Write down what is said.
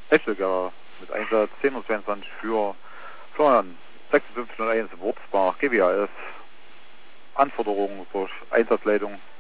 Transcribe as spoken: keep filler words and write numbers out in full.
Hechelger mit Einsatz zehnhundertzweiundzwanzig für Florian sechsundfünfzig null eins Wurzbach G W A S. Anforderungen durch Einsatzleitung